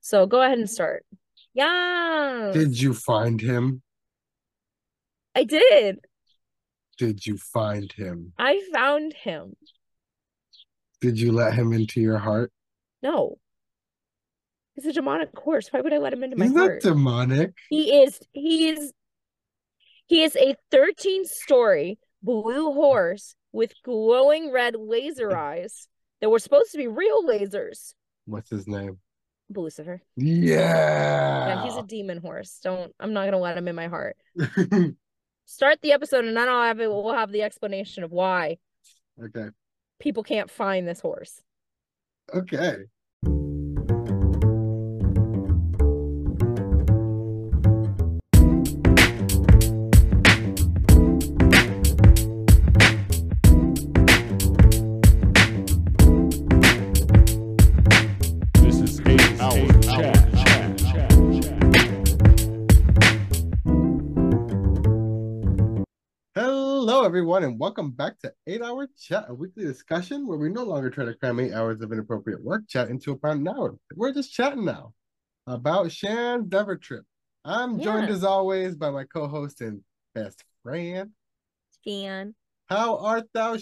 So go ahead and start. Yes, Did you find him? I did. Did you find him? I found him. Did you let him into your heart? No, he's a demonic horse. Why would I let him into my He's not heart? demonic. He is a 13-story blue horse with glowing red laser eyes that were supposed to be real lasers. What's his name? Lucifer. Yeah, he's a Yeah. demon horse. I'm not gonna let him in my heart. Start the episode and then we'll have the explanation of why Okay. people can't find this horse. Okay. This is 8 Hour Chat. Hello, everyone, and welcome back to 8 Hour Chat, a weekly discussion where we no longer try to cram 8 hours of inappropriate work chat into about an hour. We're just chatting now about Shan's Denver trip. I'm joined Yeah, as always by my co-host and best friend. Stan. How art thou,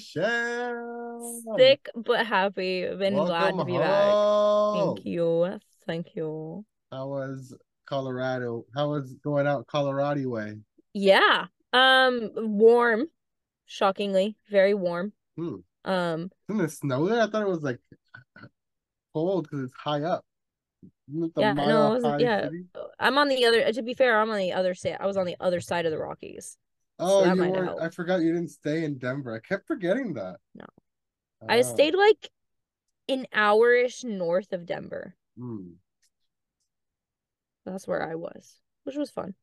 Shan? Sick but happy. Been glad Welcome to be back. Thank home. you. Thank you. How was Colorado? How was going out Colorado way? Yeah. Warm. Shockingly, very warm. Hmm. Um, Didn't it snow there? I thought it was like cold because it's high up. Isn't it the yeah, no, it mile wasn't. high Yeah, city? I'm on the other. To be fair, I'm on the other side. I was on the other side of the Rockies, so Oh, that you might have were. I helped. forgot you didn't stay in Denver. I kept forgetting that. No, I Oh. stayed like an hour-ish north of Denver. Hmm. That's where I was, which was fun.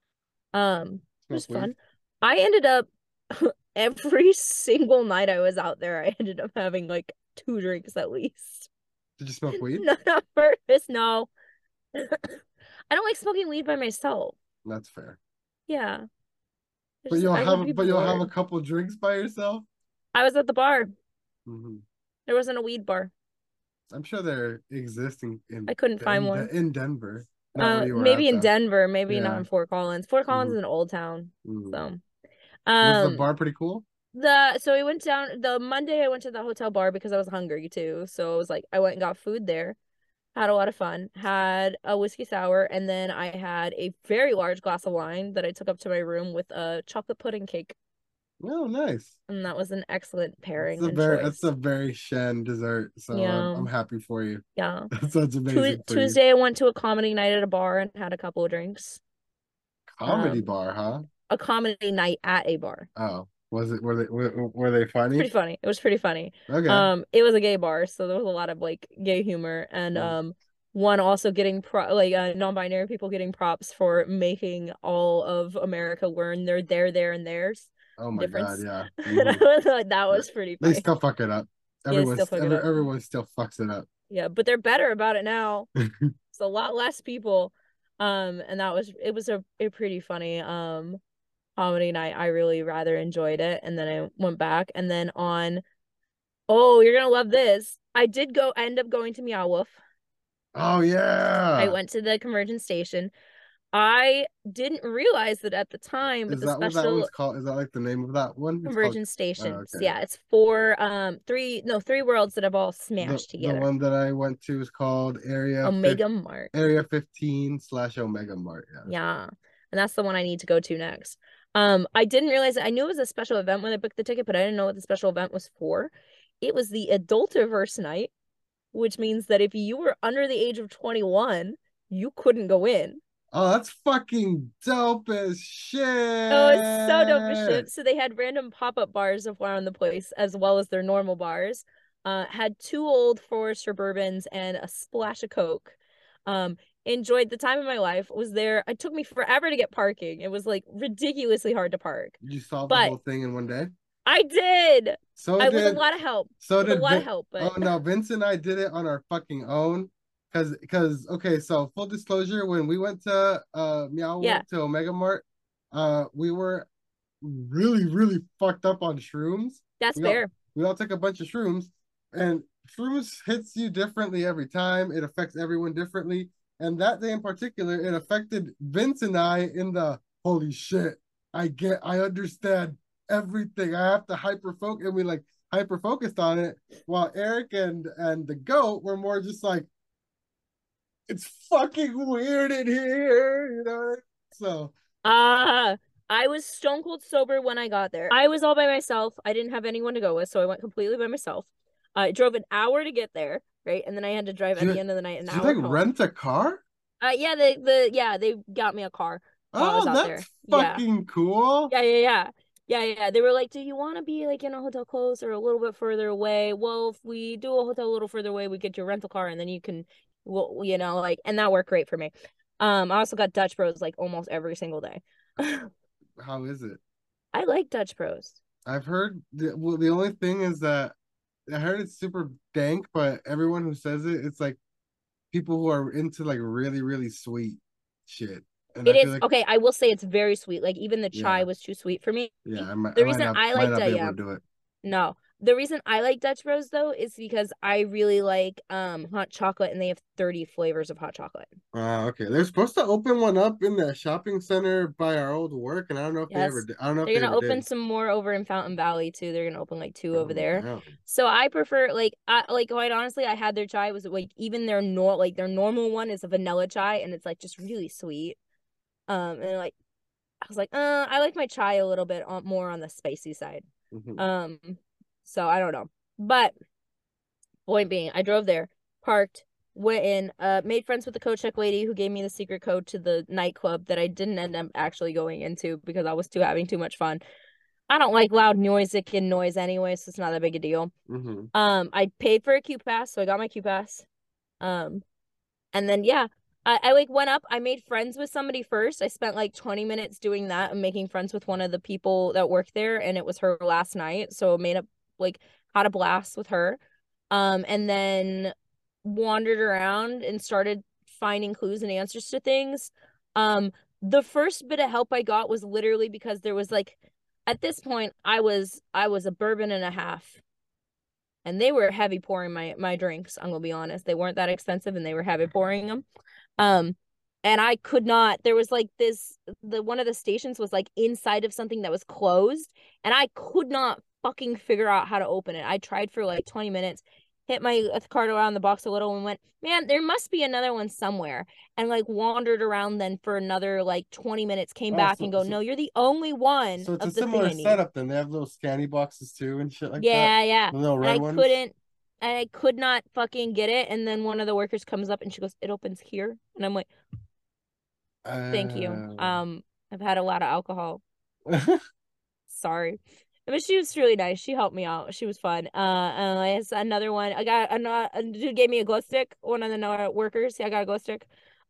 It was Smoke weed. fun. I ended up every single night I was out there, I ended up having like two drinks at least. Did you smoke weed? Not on purpose, no. I don't like smoking weed by myself. That's fair. Yeah. But you'll I would be have a bored. couple drinks by yourself. I was at the bar. Hmm. There wasn't a weed bar. I'm sure they're existing I couldn't find one. in Denver, not where you were Maybe at in though. Denver, maybe not Yeah. in Fort Collins. Fort Collins Hmm. is an old town. Hmm. So, Was the um, bar pretty cool? we went down the Monday I went to the hotel bar because I was hungry too. So it was like I went and got food there. Had a lot of fun. Had a whiskey sour, and then I had a very large glass of wine that I took up to my room with a chocolate pudding cake. Oh, nice. And that was an excellent It's pairing and choice. a very Shen dessert. So Yeah. I'm happy for you. Yeah. That sounds amazing for you. Tuesday I went to a comedy night at a bar and had a couple of drinks. Comedy Um, bar, huh? a comedy night at a bar. Oh, was it? Were they funny? Pretty funny. It was pretty funny. Okay. It was a gay bar, so there was a lot of like gay humor and Mm. one also getting non-binary people getting props for making all of America learn their there and theirs Oh my God, difference. yeah. And I Hmm. was like, that was pretty They funny. still fuck it up. Yeah, they still fuck it up. Everyone still fucks it up. Yeah, but they're better about it now. It's a lot less people. And it was a pretty funny comedy night. I really rather enjoyed it. And then I went back and then on oh, you're gonna love this. I end up going to Meow Wolf. Oh I yeah. went to the convergence station. I didn't realize that at the time, but Is the that what that special one's called? Is that like the name of that one? It's called. convergence Oh, stations. okay. Yeah, it's four three worlds that have all smashed The together. one that I went to is called Omega Mart. Area 15/Omega Mart. Yeah. Yeah. And that's the one I need to go to next. I didn't realize I knew it was a special event when I booked the ticket, but I didn't know what the special event was for. It was the Adultiverse night, which means that if you were under the age of 21, you couldn't go in. Oh, that's fucking dope as Oh, it's so dope as shit. shit. So they had random pop-up bars of around the place as well as their normal bars. Had two Old Forester bourbons and a splash of Coke. Enjoyed the time of my life. Was there. It took me forever to get parking. It was like ridiculously hard to park. You solved the But whole thing in one day. I did. So I with a did lot of help. so With a did lot of Vin. help, Oh but no, Vince and I did it on our fucking own. Cause okay, so full disclosure, when we went to Meow yeah, Wolf to Omega Mart, we were really fucked up on shrooms. that's We all fair. we all took a bunch of shrooms, and shrooms hits you differently every time. It affects everyone differently. And that day in particular, it affected Vince and I in the holy shit. I understand everything. I have to hyper focus, and we like hyper focused on it. While Eric and the goat were more just like, it's fucking weird in here, you know. So I was stone cold sober when I got there. I was all by myself. I didn't have anyone to go with, so I went completely by myself. I drove an hour to get there, right? And then I had to drive at the end of the night an did you hour like home. rent a car? Yeah, they got me a car while I was out there. That's fucking cool. Yeah. They were like, do you want to be like in a hotel close or a little bit further away? Well, if we do a hotel a little further away, we get you a rental car and then you can, well, you know, like, and that worked great for me. I also got Dutch Bros like almost every single day. How is it? I like Dutch Bros. I've heard the only thing is that I heard it's super dank, but everyone who says it's like people who are into like really, really sweet shit. And It I is feel like, okay. I will say it's very sweet. Like even the chai yeah, was too sweet for me. yeah. The reason I might like not be able to do it. No. The reason I like Dutch Bros though is because I really like hot chocolate and they have 30 flavors of hot chocolate. Okay. They're supposed to open one up in the shopping center by our old work, and I don't know if they ever did. I don't know if They're they gonna ever open did. some more over in Fountain Valley too. They're gonna open like 2 over there. Damn. So I prefer like quite honestly, I had their chai. It was like even their normal one is a vanilla chai and it's like just really sweet. And like I was like, I like my chai a little bit more on the spicy side. Mm-hmm. So I don't know. But point being, I drove there, parked, went in, made friends with the code check lady who gave me the secret code to the nightclub that I didn't end up actually going into because I was having too much fun. I don't like loud music and noise anyway, so it's not that big a deal. Mm-hmm. I paid for a Q pass, so I got my Q pass. And then yeah, I like went up. I made friends with somebody first. I spent like 20 minutes doing that and making friends with one of the people that worked there, and it was her last night, so I made up like had a blast with her. And then wandered around and started finding clues and answers to things. The first bit of help I got was literally because there was like at this point I was a bourbon and a half. And they were heavy pouring my drinks, I'm gonna be honest. They weren't that expensive and they were heavy pouring them. And I could not, there was like one of the stations was like inside of something that was closed and I could not fucking figure out how to open it. I tried for like 20 minutes, hit my card around the box a little and went, man, there must be another one somewhere. And like wandered around then for another like 20 minutes, came back and go, no, you're the only one. So it's of a the similar thing setup then. They have little scanny boxes too and shit like that. Yeah. The little red ones. I could not fucking get it. And then one of the workers comes up and she goes, it opens here. And I'm like, thank you. I've had a lot of alcohol. Sorry. But she was really nice. She helped me out. She was fun. It's another one. I got a dude gave me a glow stick. One of the workers. Yeah, I got a glow stick.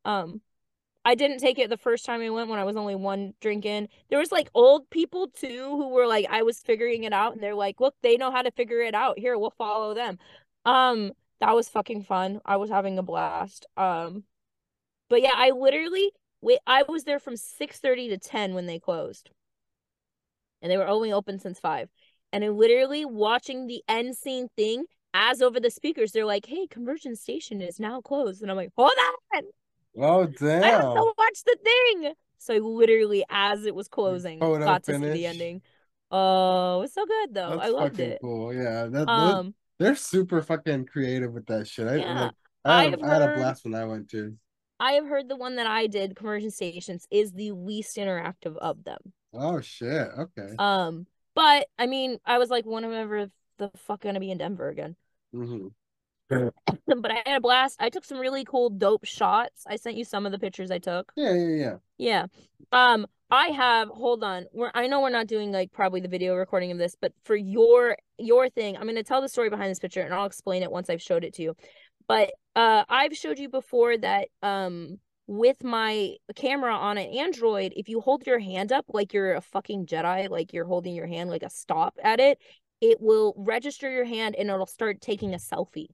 I didn't take it the first time I went when I was only one drink in. There was like old people too who were like, I was figuring it out and they're like, look, they know how to figure it out. Here, we'll follow them. That was fucking fun. I was having a blast. But yeah, I was there from 6:30 to 10 when they closed. And they were only open since 5. And I literally watching the end scene thing as over the speakers, they're like, hey, Conversion Station is now closed. And I'm like, hold on. Oh damn! I have to watch the thing. So I literally, as it was closing, got to see the ending. Oh, it's so good though. I loved it. Cool. Yeah, they're super fucking creative with that shit. I had a blast when I went to. I have heard the one that I did, Conversion Stations, is the least interactive of them. Oh shit! Okay. But I mean, I was like, when am I ever the fuck gonna be in Denver again? Mm-hmm. But I had a blast. I took some really cool, dope shots. I sent you some of the pictures I took. Yeah. I have. Hold on. I know we're not doing like probably the video recording of this, but for your thing, I'm gonna tell the story behind this picture, and I'll explain it once I've showed it to you. But I've showed you before that with my camera on an Android, if you hold your hand up like you're a fucking Jedi, like you're holding your hand like a stop at it, it will register your hand and it'll start taking a selfie.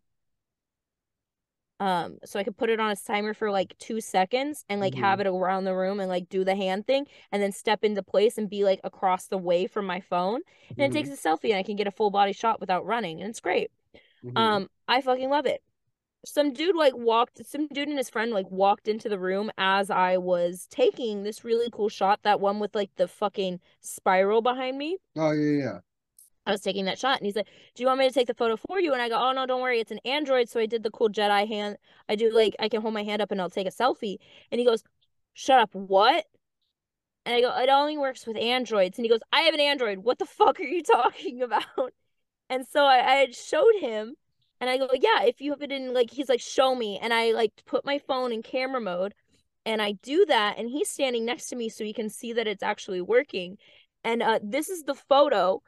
So I could put it on a timer for like 2 seconds and like have it around the room and like do the hand thing and then step into place and be like across the way from my phone. And it takes a selfie and I can get a full body shot without running and it's great. I fucking love it. some dude and his friend like walked into the room as I was taking this really cool shot, that one with like the fucking spiral behind me. Oh yeah. I was taking that shot and he's like, "Do you want me to take the photo for you?" And I go, "Oh no, don't worry, it's an Android." So I did the cool Jedi hand. I do like I can hold my hand up and I'll take a selfie. And he goes, "Shut up, what?" And I go, "It only works with Androids." And he goes, "I have an Android. What the fuck are you talking about?" And so I had showed him and I go, "Yeah, if you have it in," like, he's like, "Show me." And I like put my phone in camera mode and I do that. And he's standing next to me so he can see that it's actually working. And this is the photo.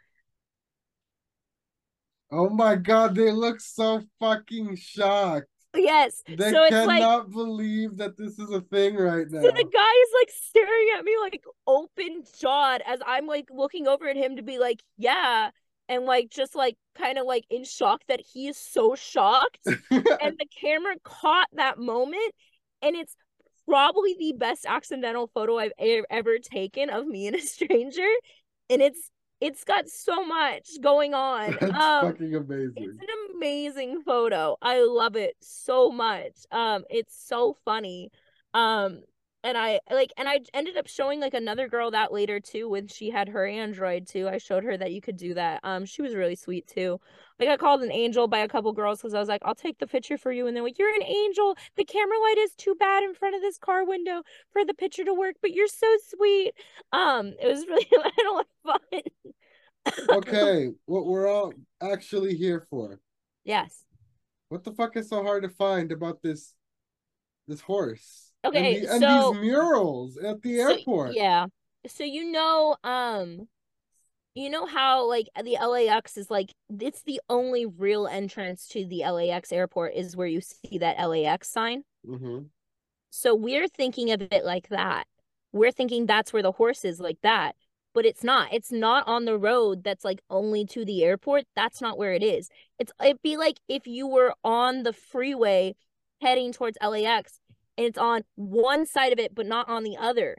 Oh my God, they look so fucking shocked. Yes. They So it's like, cannot believe that this is a thing right so now. the guy is like staring at me like open jawed as I'm like looking over at him to be like, yeah. And like just like kind of like in shock that he is so shocked. And the camera caught that moment. And it's probably the best accidental photo I've ever taken of me and a stranger. And it's got so much going on. That's fucking amazing. It's an amazing photo. I love it so much. It's so funny. And I ended up showing like another girl that later too when she had her Android too. I showed her that you could do that. She was really sweet too. I got called an angel by a couple girls because I was like, "I'll take the picture for you," and they're like, "You're an angel. The camera light is too bad in front of this car window for the picture to work, but you're so sweet." It was really a lot of fun. Okay, what we're all actually here for. Yes. What the fuck is so hard to find about this horse? Okay, and so these murals at the airport. Yeah. So you know how like the LAX is like, it's the only real entrance to the LAX airport is where you see that LAX sign. Mm-hmm. So we're thinking of it like that. We're thinking that's where the horse is, like that. But it's not. It's not on the road that's like only to the airport. That's not where it is. It'd be like if you were on the freeway heading towards LAX and it's on one side of it but not on the other.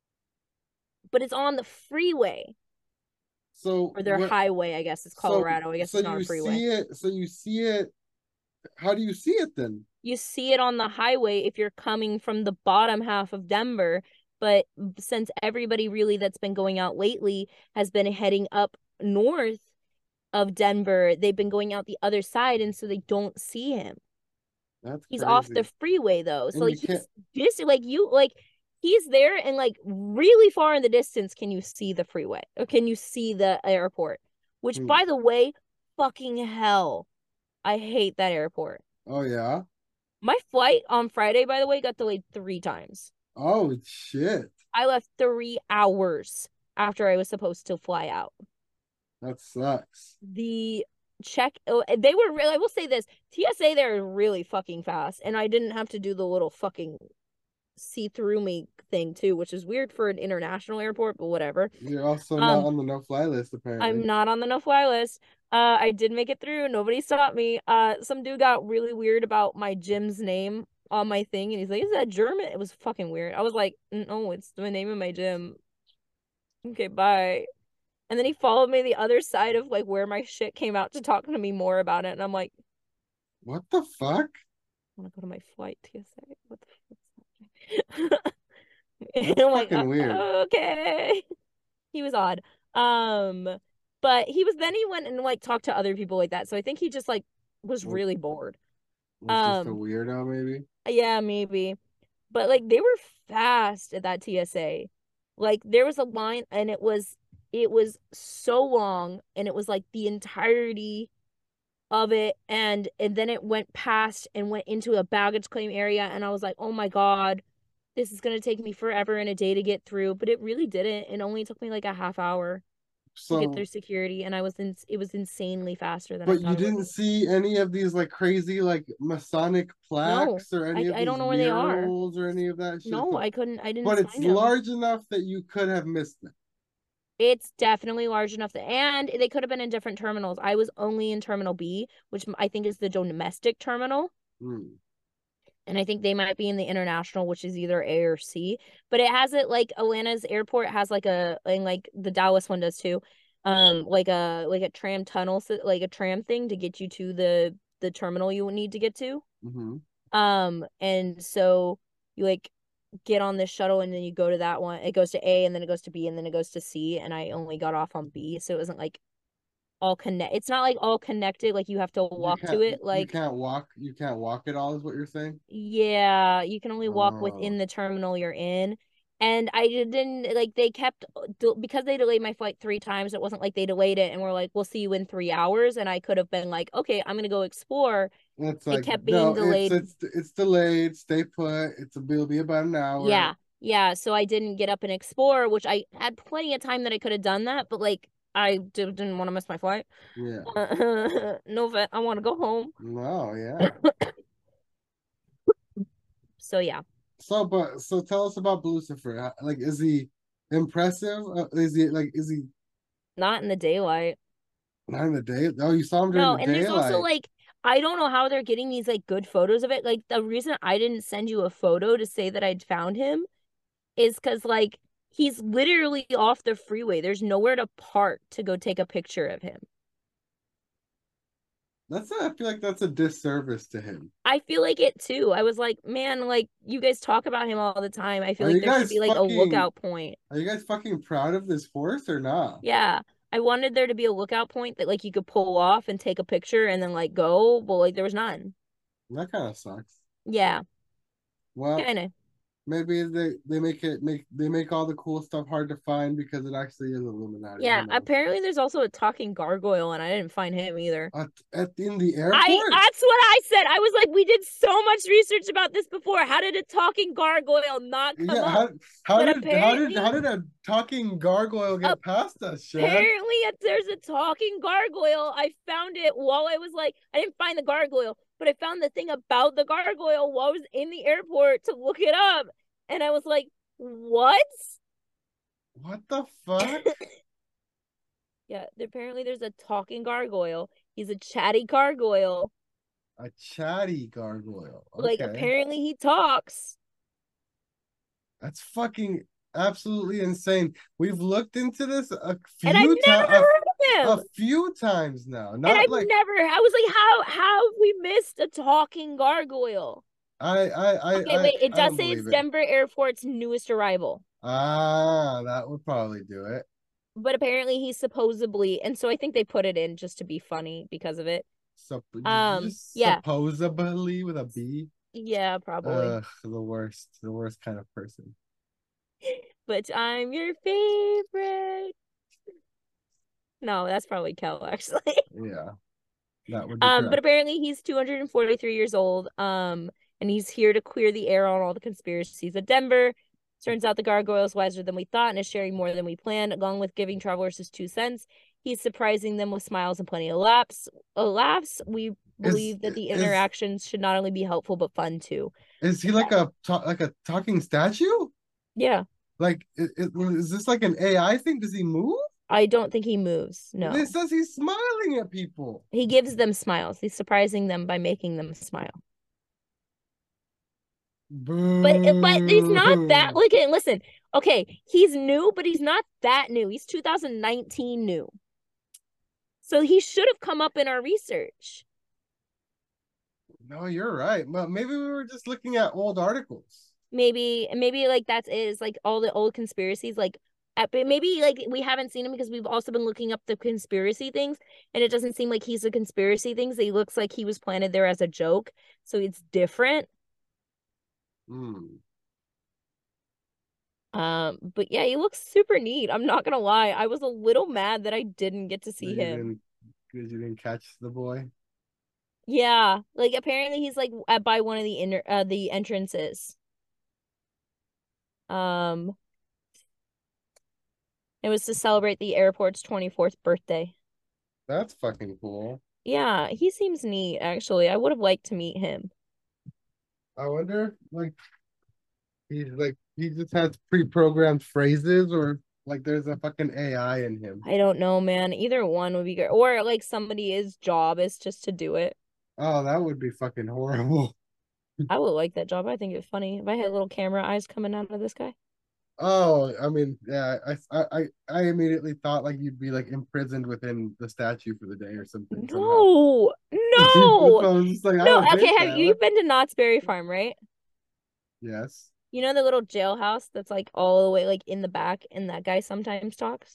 But it's on the freeway. So Or their highway, I guess it's Colorado. I guess it's not a freeway. So you see it. How do you see it then? You see it on the highway if you're coming from the bottom half of Denver. But since everybody really that's been going out lately has been heading up north of Denver, they've been going out the other side, and so they don't see him. He's crazy. off the freeway though. So like he's he's there and like really far in the distance can you see the freeway or can you see the airport? Which by the way, fucking hell. I hate that airport. Oh yeah. My flight on Friday, by the way, got delayed 3 times. Oh shit. I left 3 hours after I was supposed to fly out. That sucks. They were really, I will say this, TSA there is really fucking fast, and I didn't have to do the little fucking see through me thing too, which is weird for an international airport, but whatever. You're also not on the no-fly list, apparently. I'm not on the no-fly list. I did make it through. Nobody stopped me. Some dude got really weird about my gym's name on my thing, and he's like, "Is that German?" It was fucking weird. I was like, "No, it's the name of my gym." Okay, bye. And then he followed me the other side of like where my shit came out to talk to me more about it, and I'm like, "What the fuck?" I want to go to my flight TSA. What the fuck? That's I'm fucking like, weird. Okay. He was odd. But he went and like talked to other people like that. So I think he just like was really bored. Was just a weirdo, maybe? Yeah, maybe. But like they were fast at that TSA. Like there was a line and it was so long and it was like the entirety of it and then it went past and went into a baggage claim area and I was like, "Oh my God, this is gonna take me forever and a day to get through," but it really didn't. It only took me like a half hour to get through security, and it was insanely faster than. But you didn't see any of these like crazy like Masonic plaques or any of these don't know where they are or any of that shit. No, I couldn't. I didn't. But it's large enough that you could have missed them. It's definitely large enough and they could have been in different terminals. I was only in Terminal B, which I think is the domestic terminal. And I think they might be in the international, which is either A or C. But it has it like Atlanta's airport has like and like the Dallas one does too. Like a tram tunnel, like a tram thing to get you to the the terminal you need to get to. Mm-hmm. And so you like get on this shuttle and then you go to that one. It goes to A and then it goes to B and then it goes to C. And I only got off on B, so it wasn't like all connect. It's not like all connected. Like you have to walk to it. Like you can't walk at all, is what you're saying? yeah, you can only walk Oh. within the terminal you're in. And I didn't like they kept because they delayed my flight 3 times. It wasn't like they delayed it and were like, we'll see you in 3 hours. And I could have been like, okay, I'm gonna go explore. It's It like kept being delayed. it's delayed. Stay put. It'll be about an hour. Yeah. So I didn't get up and explore, which I had plenty of time that I could have done that, but like I didn't want to miss my flight. Yeah. No, I want to go home. No, yeah. So yeah. So tell us about Lucifer. Like, is he impressive? Is he Not in the daylight. not in the day? Oh, you saw him during No, the and there's also daylight. like I don't know how they're getting these like good photos of it. Like the reason I didn't send you a photo to say that I'd found him is because like he's literally off the freeway. There's nowhere to park to go take a picture of him. I feel like that's a disservice to him. I feel like it too. I was like, man, like you guys talk about him all the time. I feel Are like you there should guys be like a lookout point. Are you guys fucking proud of this horse or not? Yeah. I wanted there to be a lookout point that like you could pull off and take a picture and then like go, but like there was none. That kind of sucks. Yeah. Well, Kind of. maybe they make all the cool stuff hard to find because it actually is Illuminati. Yeah, apparently there's also a talking gargoyle and I didn't find him either. In the airport? That's what I said. I was like, we did so much research about this before. How did a talking gargoyle not come up? How did a talking gargoyle get past us, Shan? Apparently there's a talking gargoyle. I found it while I was like, I didn't find the gargoyle, but I found the thing about the gargoyle while I was in the airport to look it up. And I was like, what? What the fuck? Yeah, apparently there's a talking gargoyle. He's a chatty gargoyle. A chatty gargoyle. Okay. Like, apparently he talks. That's fucking absolutely insane. We've looked into this a And I've never heard of him. A few times now. And I was like, how have we missed a talking gargoyle? Okay, wait, it does say it's Denver Airport's newest arrival. Ah, that would probably do it. But apparently he's supposedly, and so I think they put it in just to be funny because of it. Yeah. Supposedly with a B? Yeah, probably. The worst kind of person. But I'm your favorite. No, that's probably Kel, actually. Yeah. That would be correct. But apparently he's 243 years old. And he's here to clear the air on all the conspiracies of Denver. Turns out the gargoyle is wiser than we thought and is sharing more than we planned, along with giving travelers his 2 cents. He's surprising them with smiles and plenty of laughs. We believe that the interactions should not only be helpful but fun too. Is he like a talking statue? Yeah. Like, is this like an AI thing? Does he move? I don't think he moves. No. It says he's smiling at people. He gives them smiles. He's surprising them by making them smile. But he's not that like listen, okay, he's new, but he's not that new. He's 2019 new. So he should have come up in our research. No, you're right. But maybe we were just looking at old articles. Maybe like that's it. It's like all the old conspiracies, like maybe like we haven't seen him because we've also been looking up the conspiracy things, and it doesn't seem like he's a conspiracy things. He looks like he was planted there as a joke, so it's different. But yeah, he looks super neat. I'm not gonna lie. I was a little mad that I didn't get to see him. Because you didn't catch the boy? Yeah, like apparently he's like by one of the entrances. It was to celebrate the airport's 24th birthday. That's fucking cool. Yeah, he seems neat, actually. I would have liked to meet him. I wonder, he just has pre-programmed phrases, or like there's a fucking AI in him. I don't know, man. Either one would be good. Or like somebody's job is just to do it. Oh, that would be fucking horrible. I would like that job. I think it's funny. If I had little camera eyes coming out of this guy. Oh, I mean, yeah, I immediately thought like you'd be like imprisoned within the statue for the day or something somehow. No, So no, I was just like, I no. don't Okay, think have that. you What? been to Knott's Berry Farm, right? Yes. You know the little jailhouse that's like all the way like in the back, and that guy sometimes talks?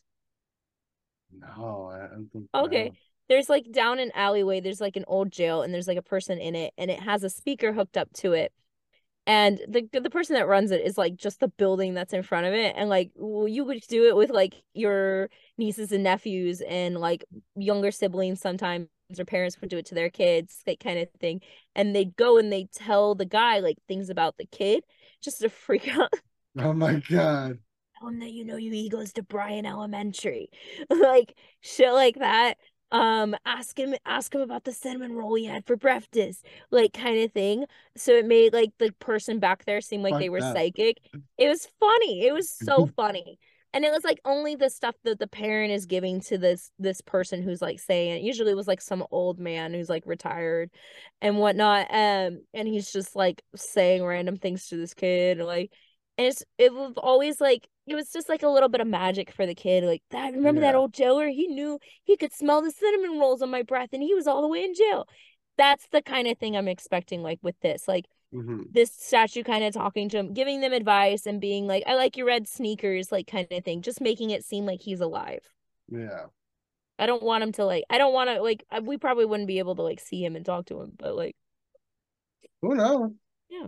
No, I don't think Okay. no. There's like down an alleyway, there's like an old jail, and there's like a person in it, and it has a speaker hooked up to it. And the person that runs it is like just the building that's in front of it. And like you would do it with like your nieces and nephews and like younger siblings sometimes, or parents would do it to their kids, that kind of thing. And they'd go and they tell the guy like things about the kid just to freak out. Oh my God. Tell him that he goes to Bryan Elementary. Like shit like that. Ask him about the cinnamon roll he had for breakfast, like kind of thing. So it made like the person back there seem like Fuck they were that. psychic. It was funny. It was so funny. And it was like only the stuff that the parent is giving to this person who's like saying it. Usually it was like some old man who's like retired and whatnot. And he's just like saying random things to this kid, like, and it was always like it was just like a little bit of magic for the kid. Like that, remember that Yeah. old jailer? He knew he could smell the cinnamon rolls on my breath, and he was all the way in jail. That's the kind of thing I'm expecting, like with this. Like Hmm. this statue kind of talking to him, giving them advice and being like, I like your red sneakers, like kind of thing. Just making it seem like he's alive. Yeah. I don't want him to like I don't want to like we probably wouldn't be able to like see him and talk to him, but like Who knows? yeah.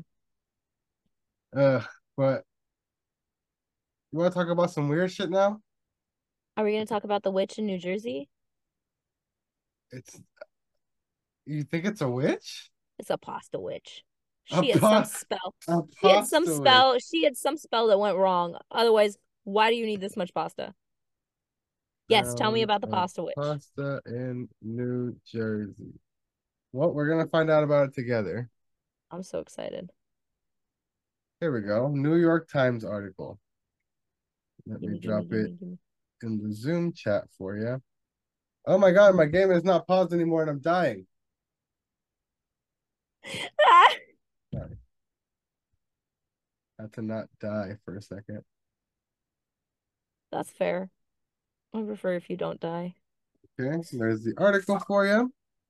Uh, but you want to talk about some weird shit now? Are we gonna talk about the witch in New Jersey? It's you think it's a witch? It's a pasta witch. A She had some pa spell. a She had some pasta witch. spell. She had some spell that went wrong. Otherwise, why do you need this much pasta? Yes, tell me Found about the a pasta witch. pasta in New Jersey. Well, we're gonna find out about it together. I'm so excited. Here we go. New York Times article. Let me Gimme, gimme, drop it gimme, gimme. in the Zoom chat for you. Oh my God, my game is not paused anymore and I'm dying. Ah! Sorry. Had to not die for a second. That's fair. I prefer if you don't die. Okay, there's the article for you.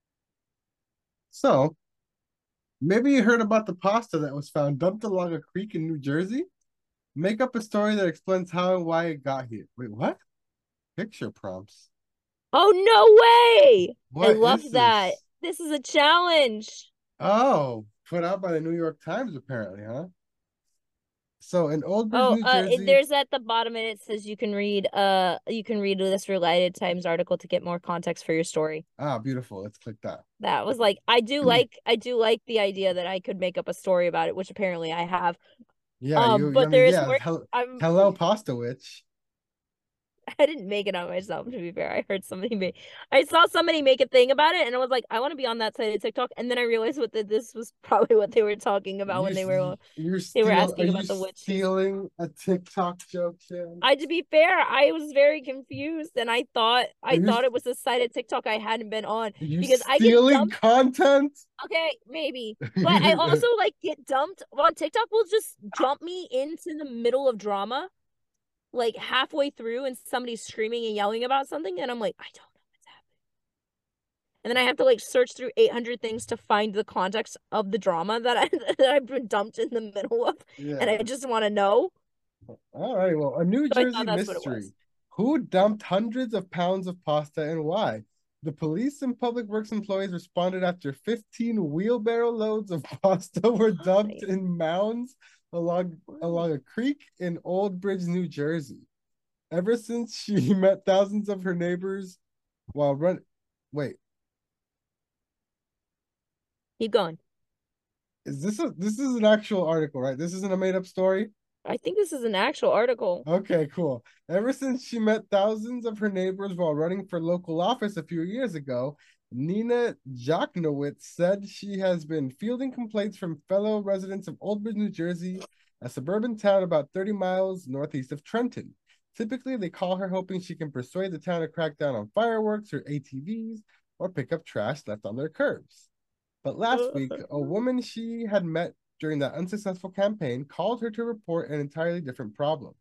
So, maybe you heard about the pasta that was found dumped along a creek in New Jersey? Make up a story that explains how and why it got here. Wait, what? Picture prompts. Oh, no way! I What love is that. this? This is a challenge. Oh, put out by the New York Times, apparently, huh? So in Old Bridge, Oh, New Jersey. there's at the bottom it says you can read this related Times article to get more context for your story. Ah, beautiful. Let's click that. That was like I do like the idea that I could make up a story about it, which apparently I have. Yeah, I But mean, there is yeah, more. I'm hello, Pasta Witch. I didn't make it up myself, to be fair. I saw somebody make a thing about it, and I was like, I want to be on that side of TikTok. And then I realized this was probably what they were talking about when they were Are asking you about the witches. stealing a TikTok joke, Shan? To be fair, I was very confused, and Are I thought it was a side of TikTok I hadn't been on you because I get stealing dumped. content? Okay, maybe, but I also like get dumped on TikTok. Will just jump me into the middle of drama, like halfway through, and somebody's screaming and yelling about something, and I'm like, I don't know what's happening. And then I have to like search through 800 things to find the context of the drama that I've been dumped in the middle of, and I Yeah. just want to know. All right. Well, a New So I thought Jersey that's what it mystery. was. Who dumped hundreds of pounds of pasta and why? The police and public works employees responded after 15 wheelbarrow loads of pasta were dumped in mounds along a creek in Old Bridge, New Jersey. Ever since she met thousands of her neighbors while run wait, Keep going. this is an actual article, right? This isn't a made up story? I think this is an actual article. Okay, cool. Ever since she met thousands of her neighbors while running for local office a few years ago, Nina Joknowitz said she has been fielding complaints from fellow residents of Old Bridge, New Jersey, a suburban town about 30 miles northeast of Trenton. Typically, they call her hoping she can persuade the town to crack down on fireworks or ATVs or pick up trash left on their curbs. But last week, a woman she had met during that unsuccessful campaign called her to report an entirely different problem.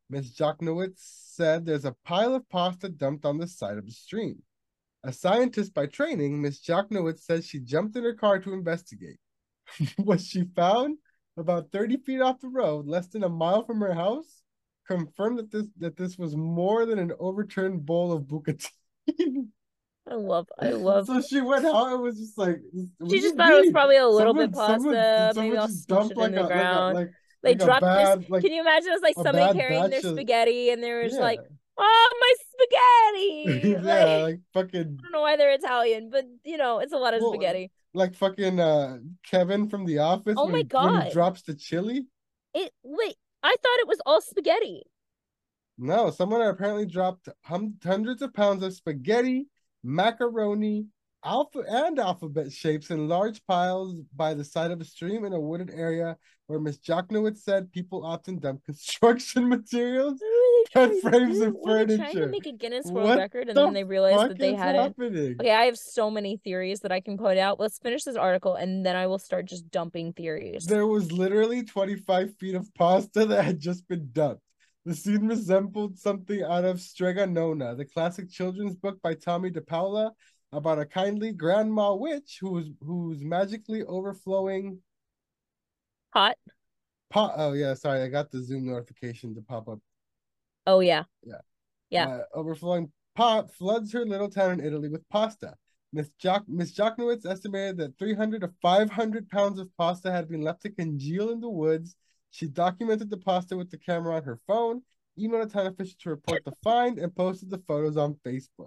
Miss Joknowitz said there's a pile of pasta dumped on the side of the stream. A scientist by training, Miss Joknowitz says she jumped in her car to investigate. What she found, about 30 feet off the road, less than a mile from her house, confirmed that this was more than an overturned bowl of bucatine. I love. So she went out and was just like, She just thought it was probably a little bit pasta. Someone Maybe I'll just smush dumped it in the like ground. a They like a dropped this. bad like Can you imagine? It was like a somebody bad carrying their batch of spaghetti, and they were just yeah. like, "Oh, my spaghetti!" Yeah, like fucking I don't know why they're Italian, but it's a lot of well, spaghetti. like fucking Kevin from The Office Oh when my when he God. drops the chili. Wait, I thought it was all spaghetti. No, someone apparently dropped hundreds of pounds of spaghetti, macaroni, alphabet shapes in large piles by the side of a stream in a wooded area where Miss Joknowitz said people often dump construction materials, bed frames, and Were they trying to furniture. make a Guinness World What Record, and the then they realized fuck that they is hadn't? happening? Okay, I have so many theories that I can put out. Let's finish this article, and then I will start just dumping theories. There was literally 25 feet of pasta that had just been dumped. The scene resembled something out of Strega Nona, the classic children's book by Tommy DePaula about a kindly grandma witch who's magically overflowing Hot. Oh yeah, sorry, I got the Zoom notification to pop up. Oh yeah. Yeah. Overflowing pot floods her little town in Italy with pasta. Miss Joknowitz estimated that 300 to 500 pounds of pasta had been left to congeal in the woods. She documented the pasta with the camera on her phone, emailed a town official to report the find, and posted the photos on Facebook.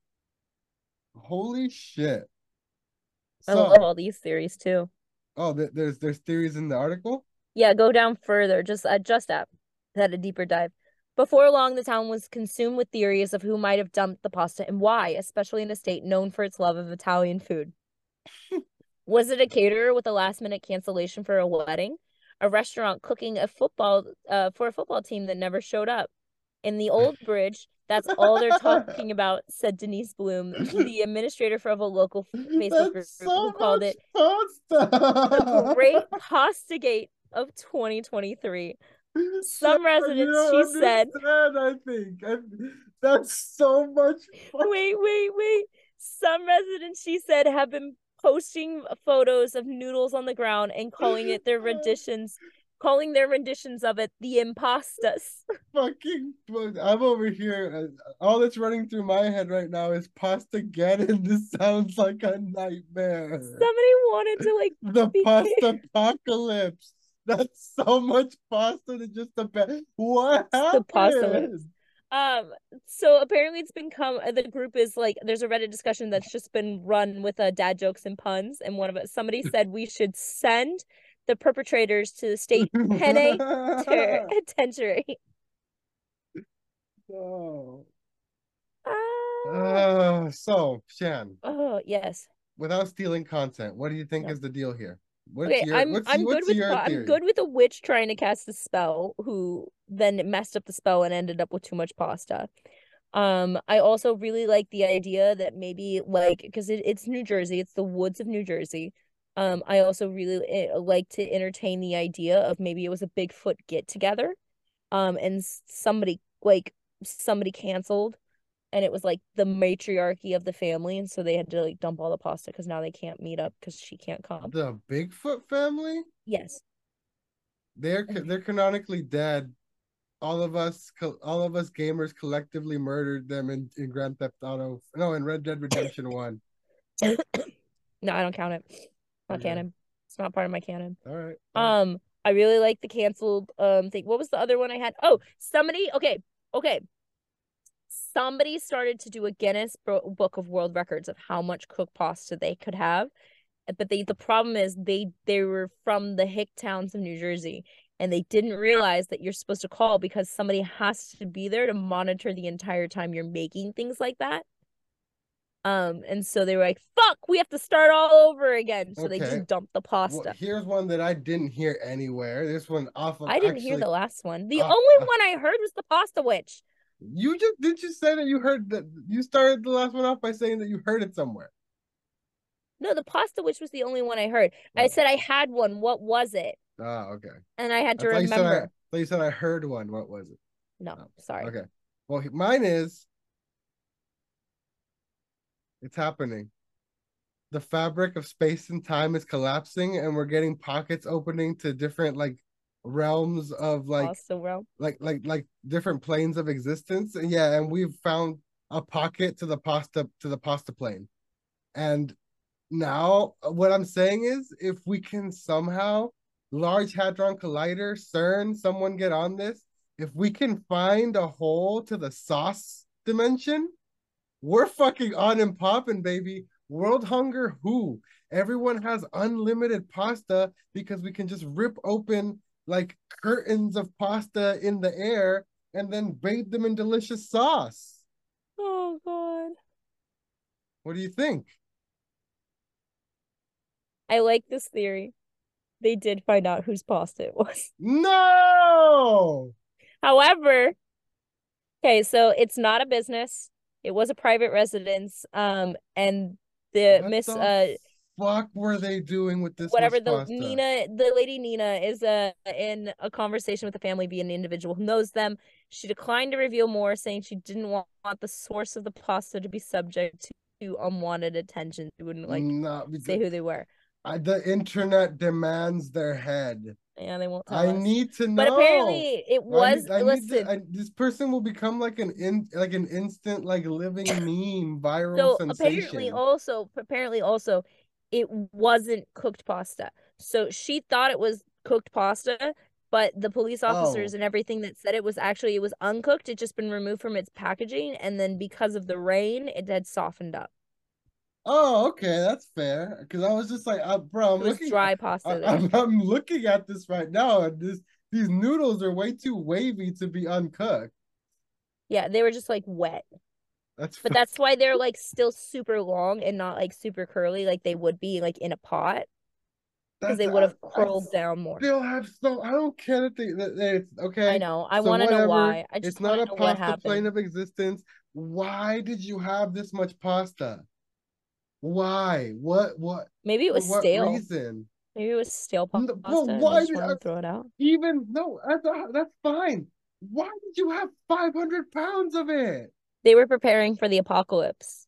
Holy shit. I love all these theories too. Oh, there's theories in the article? Yeah, go down further. Just had a deeper dive. Before long, the town was consumed with theories of who might have dumped the pasta and why, especially in a state known for its love of Italian food. Was it a caterer with a last-minute cancellation for a wedding? A restaurant cooking for a football team that never showed up? In the Old Bridge, that's all they're talking about, said Denise Bloom, the administrator of a local Facebook group who called it the Great Pasta Gate of 2023. Some residents, she said, I think that's so much fun. Wait. Some residents, she said, have been posting photos of noodles on the ground and calling their renditions of it the impastas. Fucking, I'm over here. All that's running through my head right now is Pastageddon. This sounds like a nightmare. Somebody wanted to the pasta apocalypse. That's so much pasta to just what happened? The pasta. So apparently it's become the group is there's a Reddit discussion that's just been run with dad jokes and puns, and somebody said we should send the perpetrators to the state penitentiary. Oh. Ah. So Shan. Oh yes. Without stealing content, what do you think is the deal here? I'm good with a witch trying to cast a spell who then messed up the spell and ended up with too much pasta. I also really like the idea that maybe because it's New Jersey, it's the woods of New Jersey. I also really like to entertain the idea of maybe it was a Bigfoot get together, and somebody canceled, and it was the matriarchy of the family, and so they had to dump all the pasta because now they can't meet up because she can't come. The Bigfoot family? Yes. They're canonically dead. All of us gamers collectively murdered them in Grand Theft Auto. No, in Red Dead Redemption 1. No, I don't count it. Not canon. It's not part of my canon. All right. I really like the canceled thing. What was the other one I had? Oh, somebody started to do a Guinness Book of World Records of how much cooked pasta they could have. But the problem is they were from the hick towns of New Jersey, and they didn't realize that you're supposed to call because somebody has to be there to monitor the entire time you're making things like that. And so they were like, fuck, we have to start all over again. So they just dumped the pasta. Well, here's one that I didn't hear anywhere. This one off of I didn't hear the last one. The only one I heard was the pasta witch. Did you say that you heard that? You started the last one off by saying that you heard it somewhere. No, the pasta witch was the only one I heard. Oh. I said I had one. What was it? Ah, okay. And I had to remember. You said I heard one. What was it? No, sorry. Okay. Well, mine is it's happening. The fabric of space and time is collapsing, and we're getting pockets opening to different like realms of Also, well, like different planes of existence. And yeah, and we've found a pocket to the pasta plane. And now what I'm saying is if we can somehow Large Hadron Collider, CERN, someone get on this. If we can find a hole to the sauce dimension, we're fucking on and popping, baby. World hunger, who? Everyone has unlimited pasta because we can just rip open like curtains of pasta in the air and then bathe them in delicious sauce. oh god. What do you think? I like this theory. They did find out whose pasta it was. No! However, okay, so it's not a business. It was a private residence. And the What Miss the fuck were they doing with this whatever much pasta? the lady Nina is in a conversation with the family via an individual who knows them. She declined to reveal more, saying she didn't want the source of the pasta to be subject to unwanted attention. She wouldn't like No, say who they were. the internet demands their head. Yeah, they won't tell I us. need to know. But apparently it was this person will become like an instant like living meme viral so sensation. apparently also it wasn't cooked pasta. So she thought it was cooked pasta, but the police officers Oh. and everything that said it was uncooked. It just been removed from its packaging, and then because of the rain, it had softened up. Oh, okay, that's fair. Because I was just like, bro, It was dry pasta. I'm looking at this right now, and these noodles are way too wavy to be uncooked. Yeah, they were just like wet. But that's why they're like still super long and not like super curly like they would be like in a pot. Because they would have curled down more. Still have so I don't care that it's okay. I know. I So want to know whatever. why. I just It's not want a to know what pasta plane happened. of existence. Why did you have this much pasta? Why? What? Maybe it For was what stale. reason? Maybe it was stale But pasta and they why just did wanted to throw it out. even no? That's fine. Why did you have 500 pounds of it? They were preparing for the apocalypse.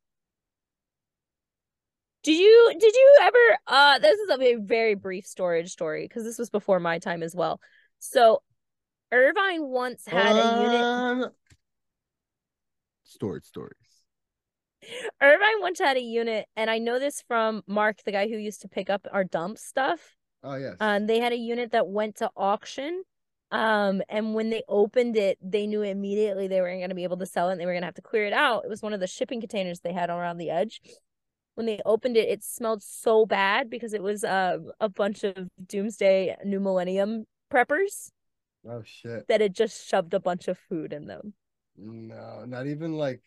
Did you ever this is a very brief storage story because this was before my time as well. So Irvine once had a unit. Storage stories. Irvine once had a unit, and I know this from Mark, the guy who used to pick up our dump stuff. Oh yes. They had a unit that went to auction. And when they opened it, they knew immediately they weren't going to be able to sell it and they were going to have to clear it out. It was one of the shipping containers they had around the edge. When they opened it, it smelled so bad because it was a bunch of Doomsday New Millennium preppers. Oh shit. That it just shoved a bunch of food in them. No, not even like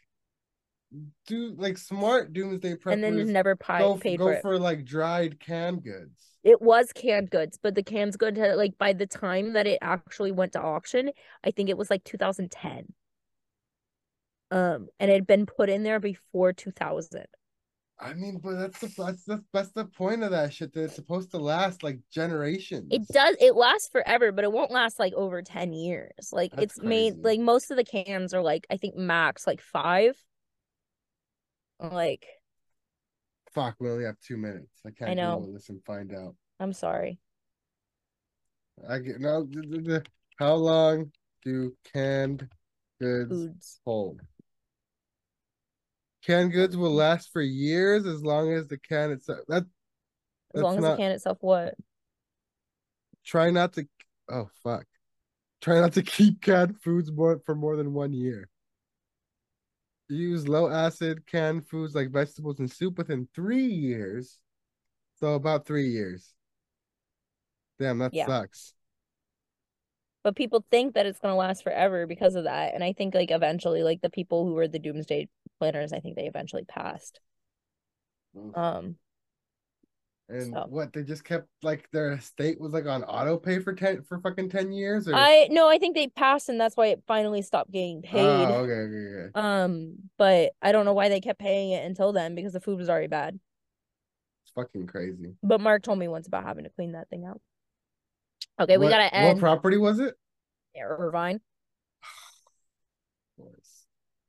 smart Doomsday preppers. And then never paid go for for like dried canned goods. It was canned goods, but the canned goods had like by the time that it actually went to auction, I think it was like 2010. And it had been put in there before 2000. I mean, but that's the point of that shit. That it's supposed to last like generations. It lasts forever, but it won't last like over 10 years. Like That's it's made crazy. like most of the cans are like I think max like 5. Like fuck, we only have 2 minutes. I can't know. Google this and find out. I'm sorry. I get no. How long do canned goods hold? Canned goods will last for years as long as the can itself. As long as the can itself what? Try not to. Oh fuck! Try not to keep canned foods for more than 1 year. Use low acid canned foods like vegetables and soup within 3 years. So about 3 years. Damn, that sucks. But people think that it's gonna last forever because of that, and I think like eventually, like the people who were the doomsday planners, I think they eventually passed. And what they just kept like their estate was like on auto pay for fucking 10 years or I think they passed and that's why it finally stopped getting paid. Oh, okay. But I don't know why they kept paying it until then because the food was already bad. It's fucking crazy. But Mark told me once about having to clean that thing out. Okay, we gotta end. What property was it? Irvine.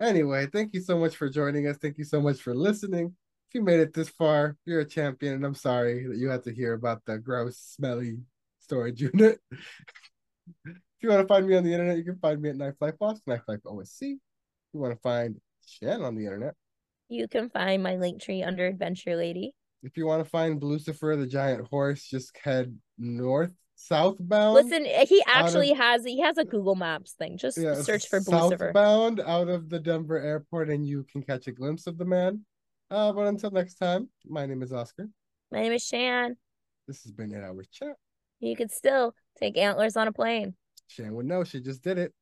Anyway, thank you so much for joining us. Thank you so much for listening. If you made it this far, you're a champion, and I'm sorry that you had to hear about the gross, smelly storage unit. If you want to find me on the internet, you can find me at Knife Life Boss, Knife Life OSC. If you want to find Shan on the internet, You can find my link tree under Adventure Lady. if you want to find Lucifer the giant horse, just head southbound. Listen, he actually has a Google Maps thing. Just search for Lucifer. Southbound out of the Denver airport, and you can catch a glimpse of the man. But until next time, my name is Oscar. My name is Shan. This has been 8 Hours Chat. You could still take antlers on a plane. Shan would know, she just did it.